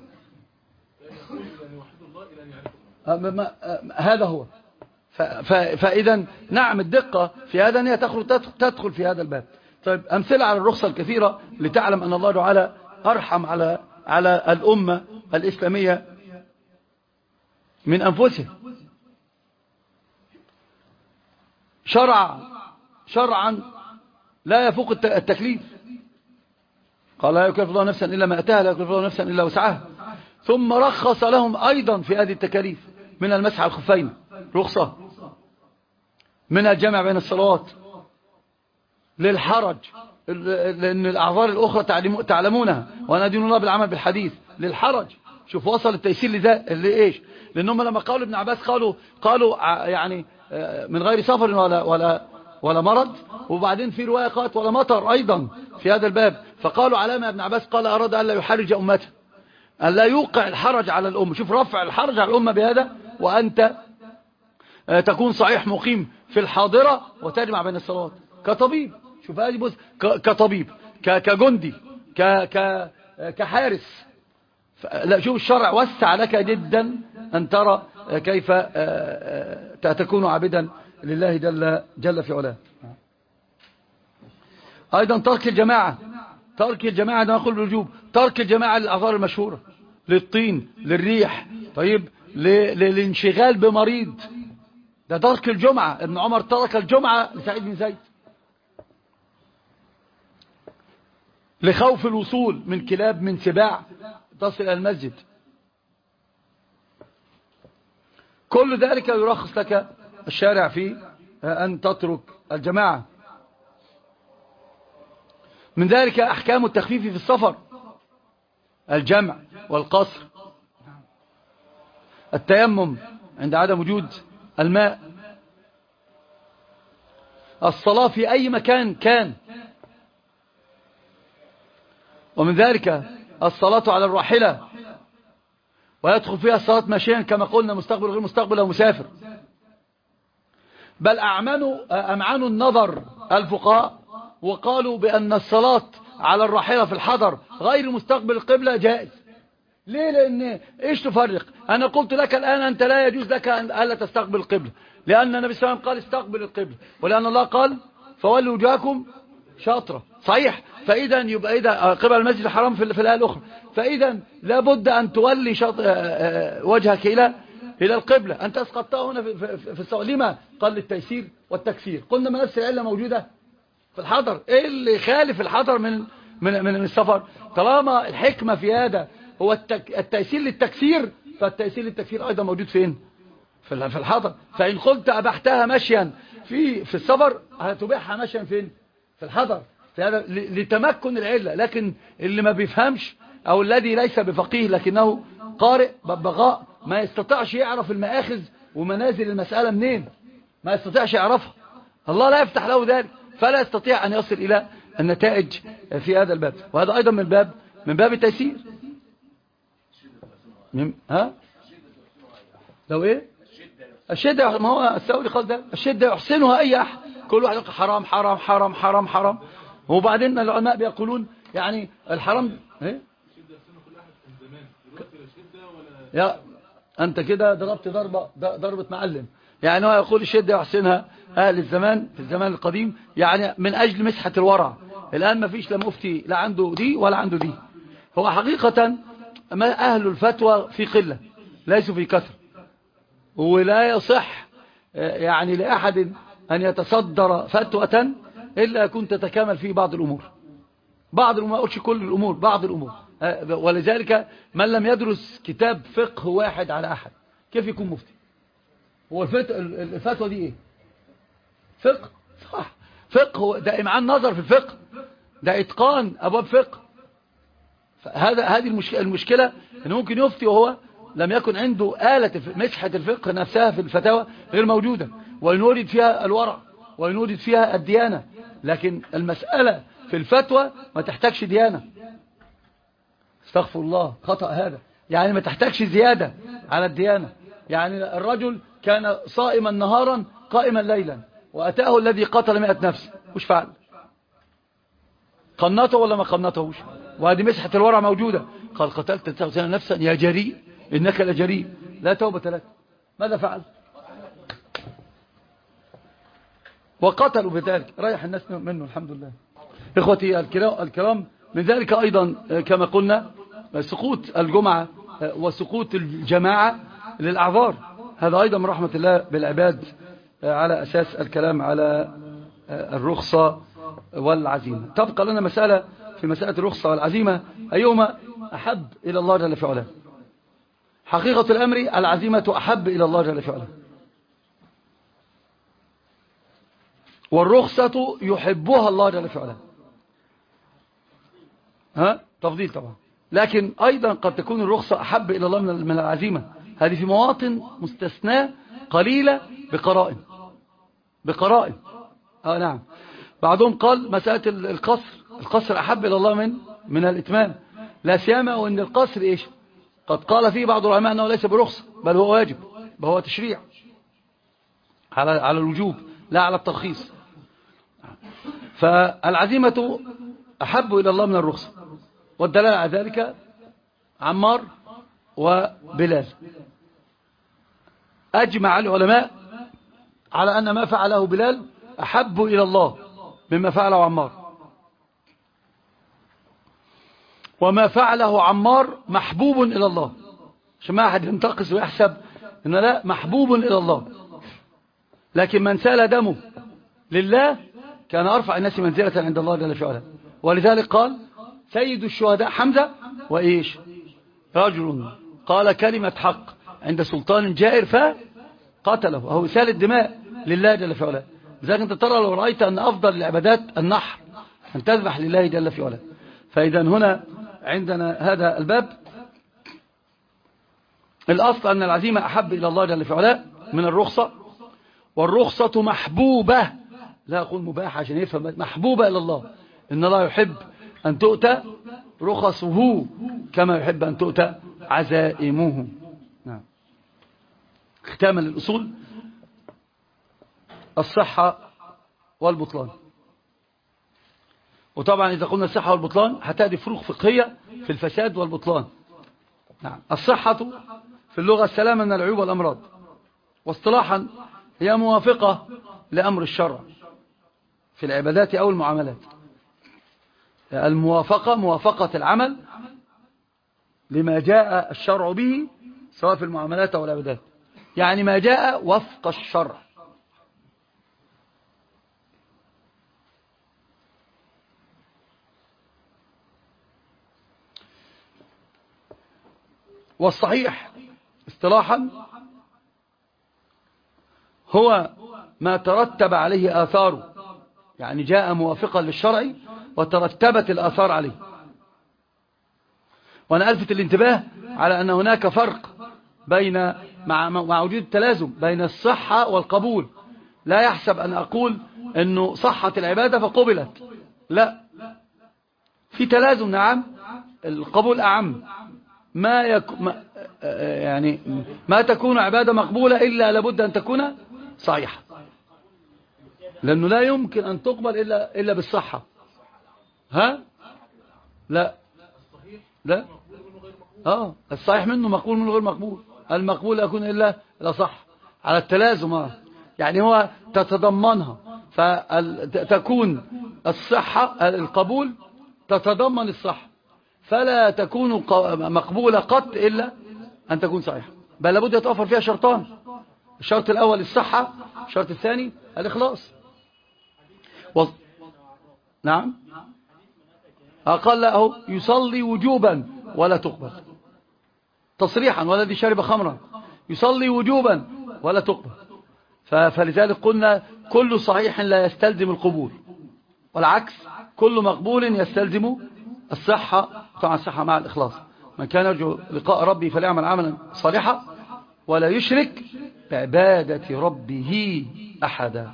هذا هو. فإذا نعم الدقة في هذا أنها تدخل في هذا الباب. طيب أمثلة على الرخصة الكثيرة لتعلم أن الله تعالى أرحم على الأمة الإسلامية من أنفسها. شرعا لا يفوق التكليف. قال لا يكلف الله نفسا إلا ما أتاها، لا يكلف الله نفسا إلا وسعها. ثم رخص لهم أيضا في هذه التكاليف، من المسح على الخفين رخصة، من الجمع بين الصلوات، للحرج، لأن الأعذار الأخرى تعلمونها، وأنا دين الله بالعمل بالحديث، للحرج. شوف وصل التيسير لإيش؟ لأنهم لما قالوا ابن عباس قالوا يعني من غير سفر ولا مرض، وبعدين في رواية قالت ولا مطر أيضا في هذا الباب، فقالوا علامة ابن عباس قال أراد أن لا يحرج أمته، أن لا يوقع الحرج على الأمة. شوف رفع الحرج على الأمة بهذا، وأنت تكون صحيح مقيم في الحاضرة وتجمع بين الصلوات كطبيب. شوف هذه بص، كطبيب، كجندي، كحارس. لا شوف الشرع وسع لك جدا أن ترى كيف تكون عابدا لله جل في علاه. أيضا ترك الجماعة ده نقول بالوجوب. ترك الجماعة للأعذار المشهورة، للطين، للريح، طيب للانشغال بمريض، ده ترك الجمعة. ابن عمر ترك الجمعة لسعيد بن زيد لخوف الوصول من كلاب، من سباع تصل إلى المسجد. كل ذلك يرخص لك الشارع في أن تترك الجماعة. من ذلك أحكام التخفيف في السفر، الجمع والقصر، التيمم عند عدم وجود الماء، الصلاة في أي مكان كان، ومن ذلك الصلاة على الراحلة، ويدخل فيها الصلاة ماشيا كما قلنا، مستقبل غير مستقبل أو مسافر. بل أمعنوا النظر الفقهاء وقالوا بأن الصلاة على الراحلة في الحضر غير مستقبل القبلة جائز. ليه؟ لأن إيش تفرق؟ أنا قلت لك الآن أنت لا يجوز لك ألا تستقبل القبلة، لأن النبي صلى الله عليه وسلم قال استقبل القبلة، ولأن الله قال فولوا وجوهكم شاطرة، صحيح؟ فإذا يبقى إذا قبل المسجد الحرام في الآية الأخرى، فإذا لابد أن تولي وجهك إلى القبلة. أنت أسقطتها هنا في الصلاة. لما؟ قال للتيسير والتكسير. قلنا ما نفس العلة موجودة في الحضر. إيه اللي يخالف الحضر من السفر؟ طالما الحكمة في هذا هو التيسير للتكسير، فالتيسير للتكسير أيضا موجود فين؟ في الحضر. فإن قلت أبحتها مشيا في السفر، هتبيعها مشيا فين؟ في الحضر. في هذا لتمكن العلة. لكن اللي ما بيفهمش أو الذي ليس بفقيه لكنه قارئ ببغاء ما يستطيعش يعرف المآخذ ومنازل المسألة منين، ما يستطيعش يعرفها، الله لا يفتح له ذلك، فلا يستطيع أن يصل إلى النتائج في هذا الباب. وهذا أيضا من باب التيسير. ها؟ لو إيه؟ الشدة، ما هو الثوري قال ده، الشدة يحسنها أي أحد، كل واحد يقول حرام حرام حرام حرام حرام. وبعدين العلماء بيقولون يعني الحرام إيه؟ يا أنت كده ضربت ضربة معلم. يعني هو يقول الشدة يحسنها أهل الزمان في الزمان القديم، يعني من أجل مسحة الورع. الآن ما فيش لا مفتي لا عنده دي ولا عنده دي. هو حقيقة أهل الفتوى في قلة، ليسوا في كثرة، ولا يصح يعني لأحد أن يتصدر فتوى إلا يكون تتكامل فيه بعض الأمور. ما أقولش كل الأمور، بعض الأمور. ولذلك من لم يدرس كتاب فقه واحد على أحد كيف يكون مفتي؟ هو الفتوى دي إيه؟ فقه، صح، فقه ده إمعان نظر في الفقه، ده إتقان أبواب فقه. هذه المشكلة أنه ممكن يفتي وهو لم يكن عنده آلة مسحة الفقه نفسها في الفتاوى غير موجودة، وينورد فيها الورع وينورد فيها الديانة. لكن المسألة في الفتوى ما تحتاجش ديانة، استغفر الله، خطأ هذا. يعني ما تحتاجش زيادة على الديانة. يعني الرجل كان صائما نهارا قائما ليلا، وأتاه الذي قتل 100 نفس، وش فعل؟ قنطه ولا ما قنطهوش؟ وهذه مسحة الورع موجودة. قال قتلت 99 نفسا يا جريء إنك لجريء لا توبة لك. ماذا فعل؟ وقتلوا بذلك، ريح الناس منه الحمد لله. إخوتي الكرام، من ذلك أيضا كما قلنا سقوط الجمعة وسقوط الجماعة للأعذار. هذا أيضا من رحمة الله بالعباد، على أساس الكلام على الرخصة والعزيمة. تبقى لنا مسألة في مسألة الرخصة والعزيمة، أيهما أحب إلى الله جل في علاه؟ حقيقة الأمر العزيمة أحب إلى الله جل في علاه، والرخصة يحبها الله جل في علاه. تفضيل طبعا، لكن أيضا قد تكون الرخصة أحب إلى الله من العزيمة. هذه في مواطن مستثناة قليلة بقرائن. نعم. بعضهم قال مسألة القصر أحب إلى الله من الإتمام، لا سيما وأن القصر إيش؟ قد قال فيه بعض العلماء أنه ليس برخصة بل هو واجب، بل هو تشريع على الوجوب لا على الترخيص. فالعزيمة أحب إلى الله من الرخصة، والدلالة على ذلك عمار وبلال. أجمع العلماء على أن ما فعله بلال أحب إلى الله مما فعله عمار، وما فعله عمار محبوب إلى الله، عشان ما أحد ينتقص ويحسب أن لا، محبوب إلى الله. لكن من سال دمه لله كان أرفع الناس منزلة عند الله جل وعلا. ولذلك قال سيد الشهداء حمزة وإيش؟ رجل قال كلمة حق عند سلطان جائر فقتله، وهو سال الدماء لله جل وعلا. لذلك أنت ترى لو رأيت أن أفضل العبادات النحر، أن تذبح لله جل وعلا. فإذا هنا عندنا هذا الباب، الأصل أن العزيمة أحب إلى الله جل وعلا من الرخصة، والرخصة محبوبة، لا أقول مباحة عشان يفهم، محبوبة إلى الله. إن الله يحب أن تؤتى رخصه كما يحب أن تؤتى عزائمه. نعم. ختاما للأصول، الصحة والبطلان. وطبعا إذا قلنا الصحة والبطلان هتأتي فروق فقهية في الفساد والبطلان. نعم. الصحة في اللغة السلامة من العيوب والأمراض، واصطلاحا هي موافقة لأمر الشرع في العبادات أو المعاملات. الموافقة موافقة العمل لما جاء الشرع به سواء في المعاملات أو العبادات، يعني ما جاء وفق الشرع. والصحيح اصطلاحا هو ما ترتب عليه آثاره، يعني جاء موافقا للشرع وترتبت الآثار عليه. وأنا ألفت الانتباه على أن هناك فرق بين مع وجود التلازم بين الصحة والقبول. لا يحسب أن أقول أنه صحة العبادة فقبلت، لا، في تلازم. نعم، القبول أعم، ما تكون عبادة مقبولة إلا لابد أن تكون صحيحة، لأنه لا يمكن أن تقبل إلا بالصحة. لا الصحيح منه مقبول منه غير مقبول، المقبول يكون إلا صح على التلازم. يعني هو تتضمنها، فتكون الصحة القبول تتضمن الصحة، فلا تكون مقبولة قط إلا أن تكون صحيحة، بل لابد يتوفر فيها شرطان: الشرط الأول الصحة، الشرط الثاني الإخلاص. نعم، قال له يصلي وجوبا ولا تقبل تصريحا، والذي شرب خمرا يصلي وجوبا ولا تقبل. فلذلك قلنا كل صحيح لا يستلزم القبول، والعكس كل مقبول يستلزم الصحة، طبعا الصحة مع الإخلاص. من كان يرجو لقاء ربي فليعمل عملا صالحا ولا يشرك بعبادة ربه أحدا.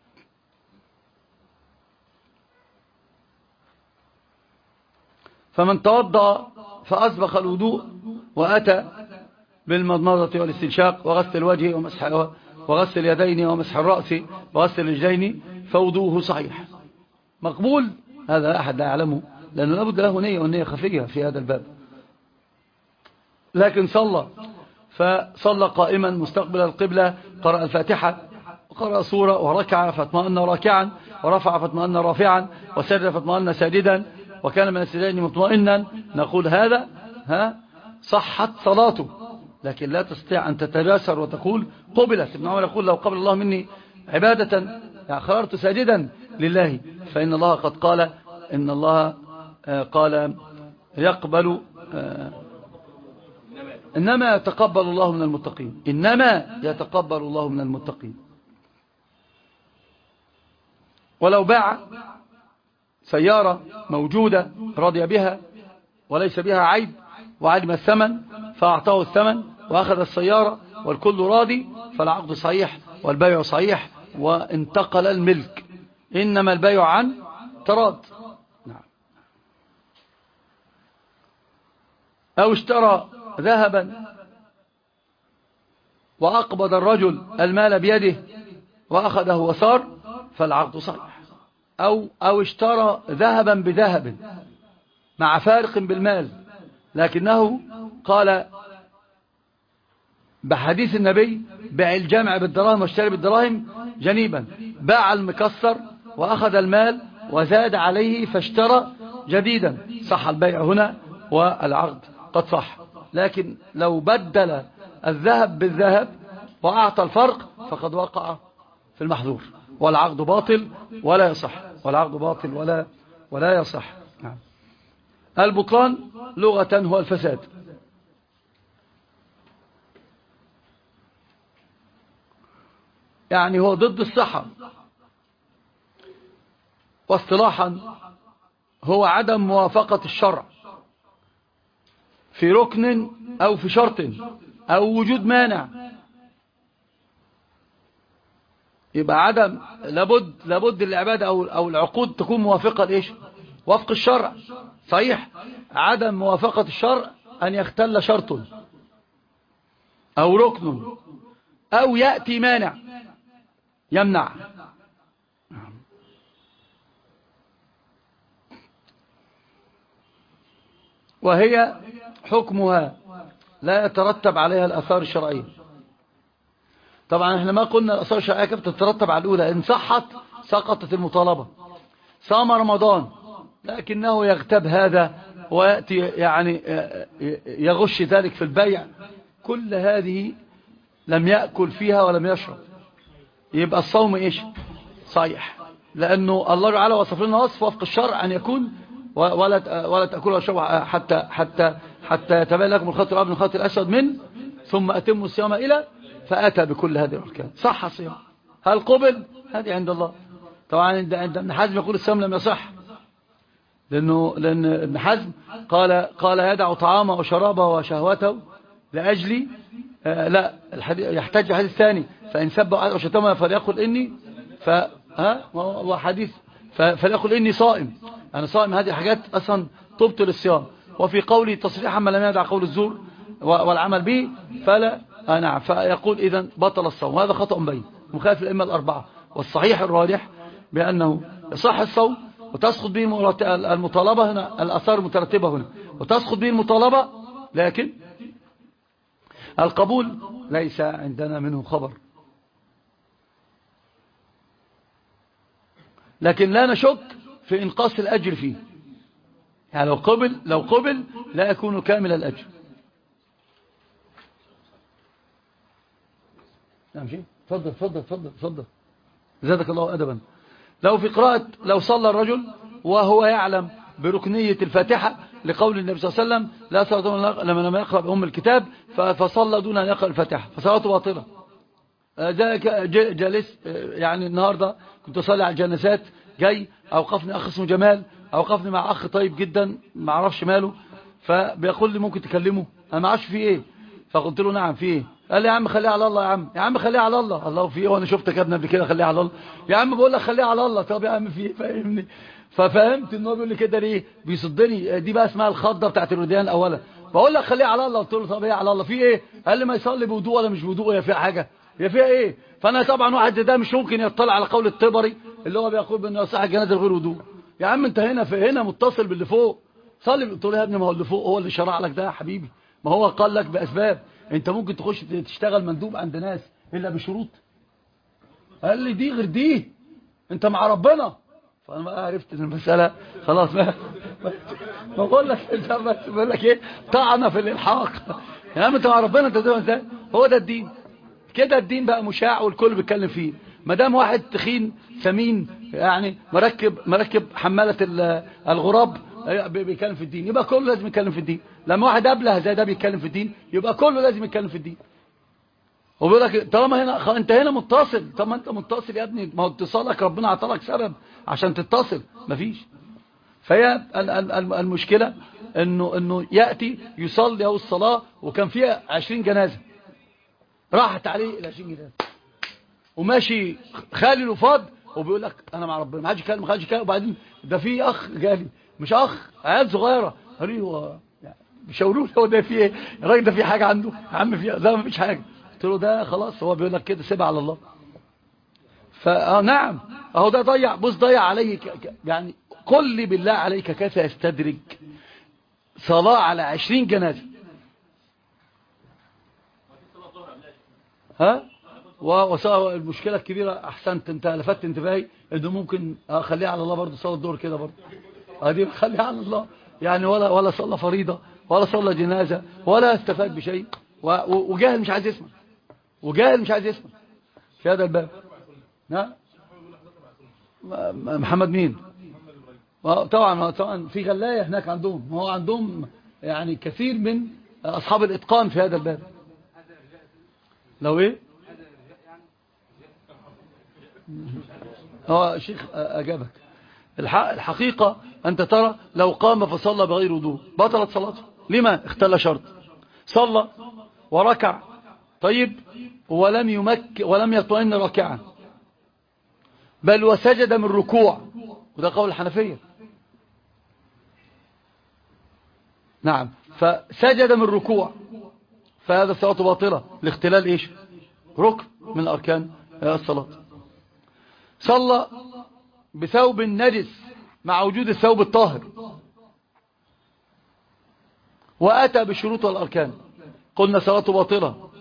فمن توضأ فأسبق الوضوء وأتى بالمضمضة والاستنشاق وغسل الوجه وغسل اليدين ومسح الرأس وغسل الرجلين فوضوءه صحيح مقبول. هذا أحد لا يعلمه، لأنه لابد له نية، والنية خفية في هذا الباب. لكن فصلى قائما مستقبل القبلة، قرأ الفاتحة وقرأ سورة وركع فاطمأن راكعا ورفع فاطمأن رافعا وسجد فاطمأن ساجدا وكان من السجدين مطمئنا، نقول هذا صحت صلاته. لكن لا تستطيع أن تتجاسر وتقول قبلت. ابن عمر يقول لو قبل الله مني عبادة يعني خررت ساجدا لله، فإن الله قد قال إن الله قال يقبل إنما يتقبل الله من المتقين، إنما يتقبل الله من المتقين. ولو باع سيارة موجودة رضي بها وليس بها عيب وعلم الثمن فأعطاه الثمن وأخذ السيارة والكل راضي، فالعقد صحيح والبيع صحيح وانتقل الملك. إنما البيع عن تراض. نعم. أو اشترى ذهبا وأقبض الرجل المال بيده وأخذه وصار، فالعقد صحيح. أو اشترى ذهبا بذهب مع فارق بالمال، لكنه قال بحديث النبي بيع الجمع بالدراهم واشتري بالدراهم جنيبا، باع المكسر وأخذ المال وزاد عليه فاشترى جديدا، صح البيع هنا والعقد قد صح. لكن لو بدل الذهب بالذهب وأعطى الفرق فقد وقع في المحظور، والعقد باطل ولا يصح، والعقد باطل ولا يصح. نعم. البطلان لغة هو الفساد، يعني هو ضد الصحة، واصطلاحا هو عدم موافقة الشرع في ركن أو في شرط أو وجود مانع. يبقى عدم لابد العبادة أو العقود تكون موافقة لإيش؟ وفق الشرع. صحيح عدم موافقة الشرع أن يختل شرط أو ركن أو يأتي مانع يمنع. وهي حكمها لا يترتب عليها الآثار الشرعية. طبعا احنا ما قلنا الآثار الشرعية كيف تترتب على الأولى. إن صحت سقطت المطالبة. صام رمضان لكنه يغتاب هذا ويأتي يعني يغش ذلك في البيع، كل هذه لم يأكل فيها ولم يشرب، يبقى الصوم إيش؟ صحيح، لأنه الله تعالى وصف لنا وصف وفق الشرع أن يكون ولا تأكلوا واشربوا حتى يتبين لكم الخيط الأبيض من الخيط الأسود من ثم أتموا الصيام إلى، فأتى بكل هذه الأركان. صح الصيام. هل قبل؟ هذه عند الله. طبعا عند ابن حزم يقول الصيام لم يصح، لأن ابن حزم قال يدع طعامه وشرابه وشهوته لأجلي لا يحتاج حديث ثاني، فإن سب أو شتمه فليقل إني هو حديث فليقل إني صائم، أنا صائم. هذه حاجات أصلا تبطل الصيام. وفي قولي تصريحا ما لم يدع قول الزور والعمل به فلا نعم، فيقول إذن بطل الصوم، وهذا خطأ بين مخالف الأئمة الأربعة. والصحيح الراجح بأنه يصح الصوم وتسقط به المطالبة هنا، الآثار المترتبة هنا وتسقط به المطالبة، لكن القبول ليس عندنا منه خبر. لكن لا نشك في إنقاص الأجر فيه، يعني لو قبل لا يكون كامل الأجر. نعم شيء. تفضل زادك الله أدبا. لو صلى الرجل وهو يعلم بركنية الفاتحة لقول النبي صلى الله عليه وسلم لا صلاة لما يقرأ بأم الكتاب فصلى دون أن يقرأ الفاتحة فصلاته باطلة. ذلك جالس يعني النهاردة كنت أصلي على الجنازات، جاي أوقفني أخ اسمه جمال، أوقفني مع أخ طيب جدا ما أعرفش ماله، فبيقول لي ممكن تكلمه، أنا ما أعرفش فيه إيه، فقلت له نعم فيه. قال لي يا عم خليها على الله، يا عم خليها على الله. الله فيه، وانا شفتك يا ابني قبل كده خليها على الله. يا عم بقول لك خليها على الله. طب يا عم فيه، فاهمني؟ ففهمت ان هو بيقول لي كده ليه بيصدني. دي بقى اسمها الخضه بتاعت الرديان اولا. بقول لك خليها على الله، قلت له طب ايه على الله فيه ايه؟ قال لي ما يصلي بوضوء ولا مش بوضوء، يا فيها حاجه يا فيها ايه؟ فانا طبعا واحد ده مش ممكن يطلع على قول الطبري اللي هو بيقول بان يصح الجنازه غير وضوء. يا عم انت هنا متصل باللي فوق، صلي. قلت له يا ابني ما هو اللي فوق هو اللي شرع لك ده يا حبيبي، ما هو قال لك باسباب. انت ممكن تخش تشتغل مندوب عند ناس الا بشروط. قال لي دي غير دي، انت مع ربنا. فانا بقى عرفت ان المساله خلاص ما بقول لك انت بقول لك ايه، طعنه في الالحاق. يا عم انت مع ربنا، انت ازاي؟ هو ده الدين كده. الدين بقى مشاع والكل بيتكلم فيه. ما دام واحد تخين سمين يعني مركب حمالة الغراب بيتكلم في الدين، يبقى كله لازم يتكلم في الدين. لما واحد أبله زي ده بيتكلم في الدين يبقى كله لازم يتكلم في الدين. وبيقول لك طالما هنا انت هنا متصل، طب ما انت متصل يا ابني، ما هو اتصالك ربنا عطالك سبب عشان تتصل، مفيش. فهي المشكلة انه يأتي يصلي او الصلاة وكان فيها 20 جنازة، راحت عليه ال 20 جنازة وماشي خالي الوفاض وبيقول لك انا مع ربنا، ما حدش يتكلم، ما حدش يتكلم. وبعدين ده في اخ جالي، مش اخ، عيال صغيره، قالوا لي هو يعني بيشاوروا له هو ده في ايه الراجل ده، في حاجه عنده يا عم؟ في ده ما فيش حاجه. قلت له ده خلاص هو بيقول لك كده، سيبها على الله. نعم اهو ده ضيع، بص ضيع عليه يعني قل لي بالله عليك كيف يستدرك صلاه على 20 جنازه؟ ها؟ والمشكلة الكبيرة، أحسنت أنت لفتت انتباهي إنه ممكن أخليها على الله برضه، صلاة الدور كده برضه دي خليها على الله، يعني ولا صلى فريضة ولا صلى جنازة ولا استفاد بشيء، وجاهل مش عايز يسمع، وجاهل مش عايز يسمع في هذا الباب. نعم محمد مين؟ طبعا في غلاية هناك عندهم، هو عندهم يعني كثير من أصحاب الإتقان في هذا الباب. لو إيه؟ هو شيخ أجابك. الحقيقة أنت ترى لو قام فصلى بغير وضوء بطلت صلاته. لما؟ اختل شرط، صلى وركع طيب ولم يطمئن راكعا، بل وسجد من ركوع، وده قول الحنفية. نعم، فسجد من ركوع، فهذا الصلاة باطلة لاختلال إيش؟ ركن من أركان الصلاة. صلى بثوب نجس مع وجود الثوب الطاهر وأتى بالشروط والأركان، قلنا صلاته باطلة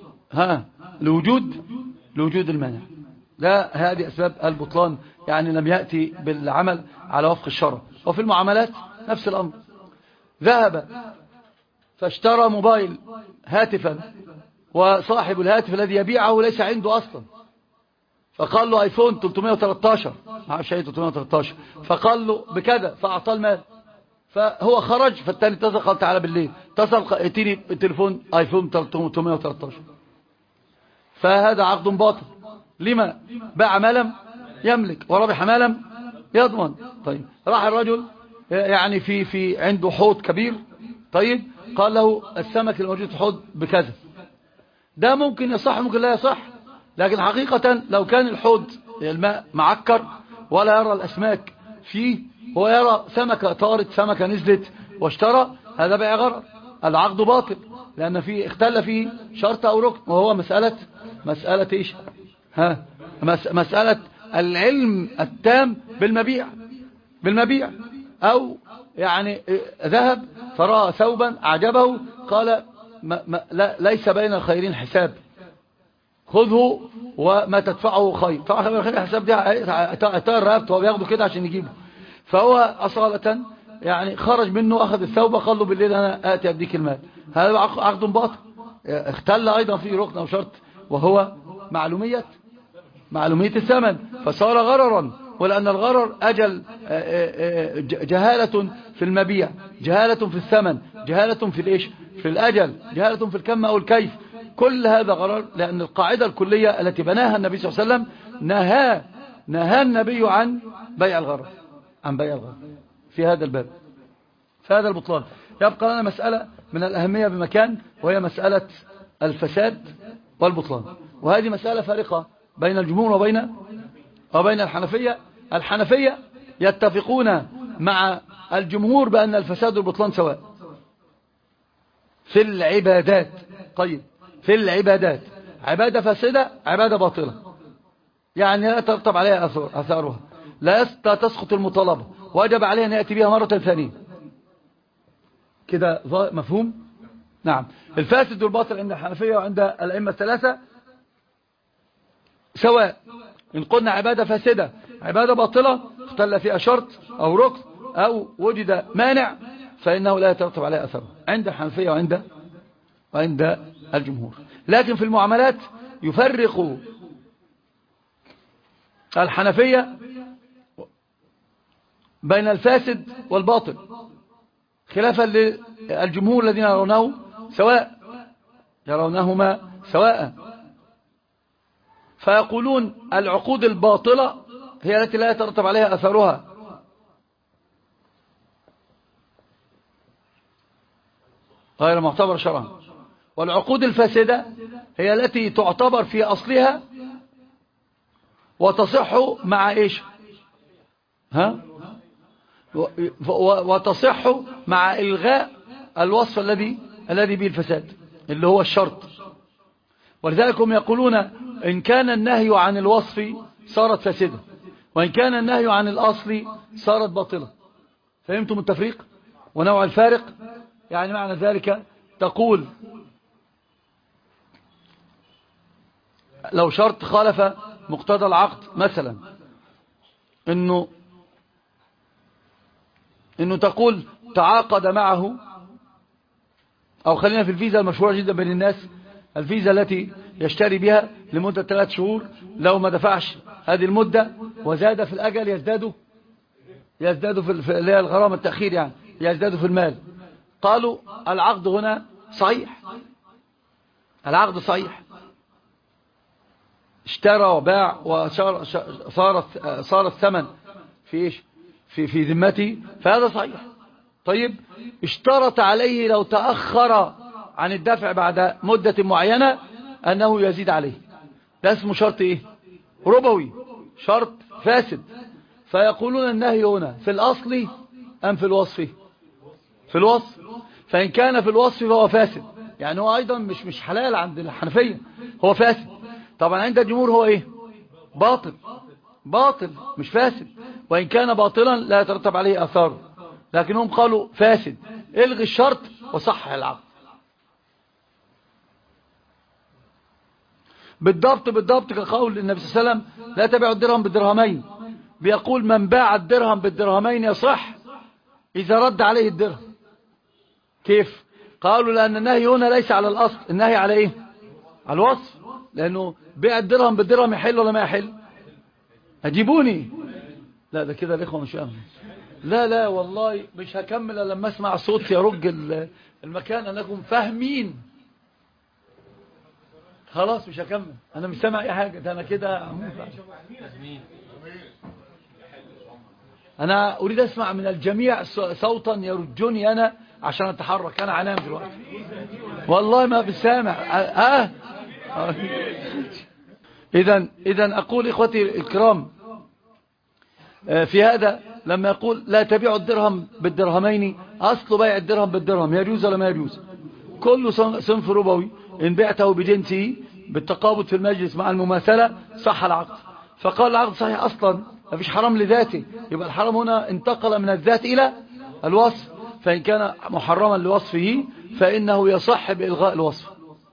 لوجود المانع. هذه أسباب البطلان، يعني لم يأتي بالعمل على وفق الشرع. وفي المعاملات نفس الأمر، ذهب فاشترى موبايل هاتفا وصاحب الهاتف الذي يبيعه ليس عنده أصلا، فقال له ايفون 313 ما عارفش ايه 313، فقال له بكذا فاعطاه المال، فهو خرج، فالتاني اتصل قال تعالى بالليل، اتصل ائتيني التليفون ايفون 313، فهذا عقد باطل. لما؟ باع ما لم يملك وربح ما لم يضمن. طيب راح الرجل يعني في عنده حوض كبير، طيب قال له السمك الموجود في الحوض بكذا، ده ممكن يصح ممكن لا يصح، لكن حقيقة لو كان الحوض الماء معكر ولا يرى الأسماك فيه، هو يرى سمكة طارت، سمكة نزلت واشترى، هذا بيع غرر، العقد باطل، لأن فيه اختل فيه شرط أو ركن، وهو مسألة إيش؟ مسألة العلم التام بالمبيع، أو يعني ذهب فرأى ثوبا أعجبه قال ليس بين الخيرين حساب، خذه وما تدفعه خير. طبعا خير الحساب دي اعتار رقبته وبياخده كده عشان يجيبه، فهو أصالة يعني خرج منه، أخذ الثوب قال له بالليل أنا آتي أديك المال، هذا عقد باطل، اختل أيضا فيه ركن أو شرط، وهو معلومية الثمن، فصار غررا. ولأن الغرر أجل جهالة في المبيع، جهالة في الثمن، جهالة في الإيش؟ في الأجل، جهالة في الكم أو الكيف، كل هذا غرر، لأن القاعدة الكلية التي بناها النبي صلى الله عليه وسلم نهى النبي عن بيع الغرر، في هذا الباب، فهذا البطلان. يبقى لنا مسألة من الأهمية بمكان، وهي مسألة الفساد والبطلان، وهذه مسألة فارقة بين الجمهور وبين الحنفية. الحنفية يتفقون مع الجمهور بأن الفساد والبطلان سواء في العبادات. طيب في العبادات، عبادة فاسدة عبادة باطلة، يعني لا ترتب عليها أثارها، لا تسقط المطالبة، وجب عليها أن يأتي بها مرة ثانية، كده مفهوم؟ نعم. الفاسد والباطل عند الحنفية وعند الأئمة الثلاثة سواء، إن قلنا عبادة فاسدة عبادة باطلة اختل فيها شرط أو ركن أو وجد مانع فإنه لا يترتب عليه أثر عند الحنفية وعند الجمهور. لكن في المعاملات يفرق الحنفية بين الفاسد والباطل، خلافا للجمهور الذين يرونه سواء، يرونهما سواء، فيقولون العقود الباطلة هي التي لا يترتب عليها أثرها، غير معتبر شرعا، والعقود الفاسدة هي التي تعتبر في أصلها وتصح مع إيش؟ وتصح مع إلغاء الوصف الذي به الفساد اللي هو الشرط. ولذلك هم يقولون إن كان النهي عن الوصف صارت فاسدة، وإن كان النهي عن الأصل صارت باطلة. فهمتم التفريق ونوع الفارق؟ يعني معنى ذلك تقول لو شرط خالف مقتضى العقد، مثلا انه تقول تعاقد معه، او خلينا في الفيزا المشهورة جدا بين الناس، الفيزا التي يشتري بها لمدة 3 شهور، لو ما دفعش هذه المدة وزاد في الأجل يزداد في اللي هي الغرامة التأخير، يعني يزداد في المال. قالوا العقد هنا صحيح، العقد صحيح، اشترى وباع وصار الثمن في ايش؟ في ذمته، فهذا صحيح. طيب اشترط عليه لو تأخر عن الدفع بعد مدة معينة أنه يزيد عليه، ده اسمه شرط ايه؟ ربوي، شرط فاسد. فيقولون النهي هنا في الأصل أم في الوصف؟ في الوصف. فإن كان في الوصف فهو فاسد، يعني هو أيضا مش حلال عند الحنفية، هو فاسد. طبعا عند الجمهور هو ايه؟ باطل مش فاسد، وإن كان باطلا لا يترتب عليه آثار، لكنهم قالوا فاسد، الغي الشرط وصحح العقد. بالضبط كقول النبي صلى الله عليه وسلم لا تبيع الدرهم بالدرهمين، بيقول من باع الدرهم بالدرهمين يصح إذا رد عليه الدرهم. كيف؟ قالوا لأن النهي هنا ليس على الأصل، النهي على إيه؟ على الوصف، لأنه بيع الدرهم بالدرهم يحل ولا ما يحل؟ أجيبوني. لا ده كده الإخوة مش أمن. لا والله مش هكمل إلا لما أسمع صوت يرج المكان أنكم فاهمين. خلاص مش هكمل، أنا مش سامع أي حاجة، ده أنا كده أنا أريد أسمع من الجميع صوتا يرجني أنا عشان أتحرك، أنا عنام دلوقتي والله ما بسامع. إذن أقول إخوتي الكرام في هذا لما يقول لا تبيع الدرهم بالدرهمين، أصل بيع الدرهم بالدرهم يجوز ولا ما يجوز؟ كل صنف ربوي إن بعته بجنسه بالتقابض في المجلس مع المماثلة صح العقد. فقال العقد صحيح أصلا، ما فيش حرام لذاته، يبقى الحرام هنا انتقل من الذات إلى الوصف، فإن كان محرما لوصفه فإنه يصح بإلغاء الوصف.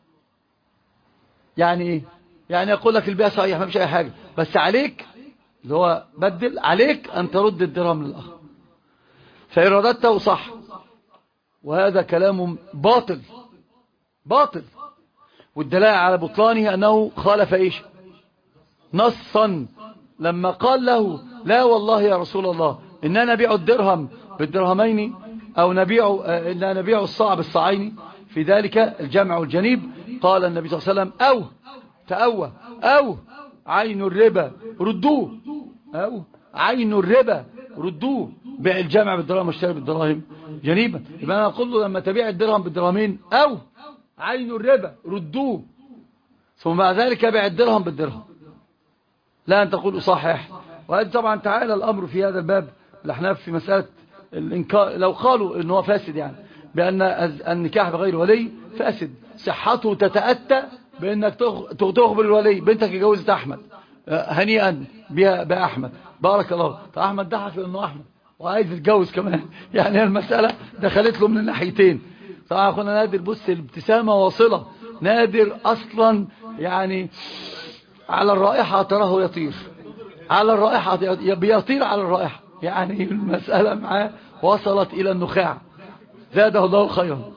يعني إيه؟ يعني يقول لك البيع صحيح ما فيش أي حاجة، بس عليك اللي هو بدل، عليك أن ترد الدرهم للآخر، فإن رددته صح. وهذا كلام باطل، والدلالة على بطلانه أنه خالف إيش؟ نصا، لما قال له لا والله يا رسول الله إننا نبيع الدرهم بالدرهمين أو إننا نبيع الصاع بالصاعين، في ذلك الجمع والجنيب. قال النبي صلى الله عليه وسلم أو عين الربا ردوه، أو عين الربا ردوه، بيع الجمع بالدراهم والشراء بالدراهم جنيبا. يبقى أنا أقول له لما تبيع الدرهم بالدرهمين أو عين الربا ردوه، ثم بعد ذلك بيع الدرهم بالدرهم، لا أن تقول صحيح. وهذا طبعا تعالى الأمر في هذا الباب الأحناف في مسألة الإنكار، لو قالوا إنه فاسد، يعني بأن النكاح بغير ولي فاسد، صحته تتأتى بأنك تخبر الولي بنتك جوزت أحمد، هنيئا بها بأحمد، بارك الله. فأحمد ضحك لأنه أحمد وعايز يتجوز كمان، يعني المسألة دخلت له من الناحيتين. طبعا أخونا نادر بص الابتسامة واصلة، نادر أصلا يعني على الرائحة تراه يطير، على الرائحة بيطير على الرائحة، يعني المسألة معاه وصلت إلى النخاع، زاده الله خيرا.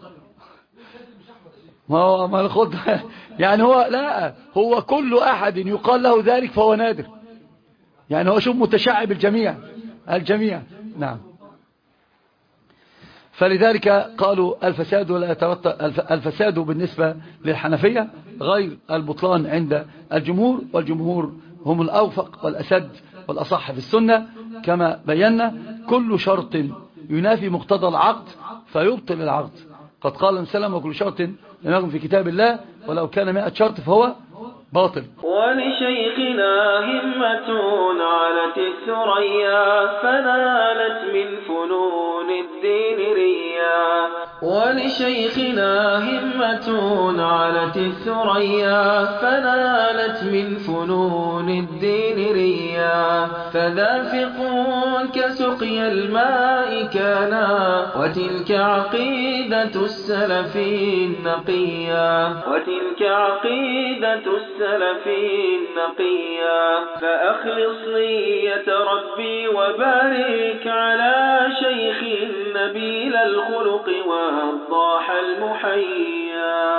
ما الخد يعني هو كل أحد يقال له ذلك فهو نادر، يعني هو شوف متشعب الجميع نعم. فلذلك قالوا الفساد ولا يترتب الفساد بالنسبة للحنفية غير البطلان عند الجمهور، والجمهور هم الأوفق والأسد والأصح في السنة كما بينا. كل شرط ينافي مقتضى العقد فيبطل العقد. قد قال النبي صلى الله عليه وسلم وكل شرط لم يكن في كتاب الله ولو كان 100 شرط فهو باطل. ولشيخنا همة علت الثريا فنالت من فنون الدين ريا. ولشيخنا همة علت الثريا فنالت من فنون الدين ريا. فذا فقه كسقي الماء كانا وتلك عقيدة السلف النقيا. وتلك عقيدة السلف النقيا. فأخلص نية ربي وبارك على شيخ نبيل الخلق والضاح المحيا.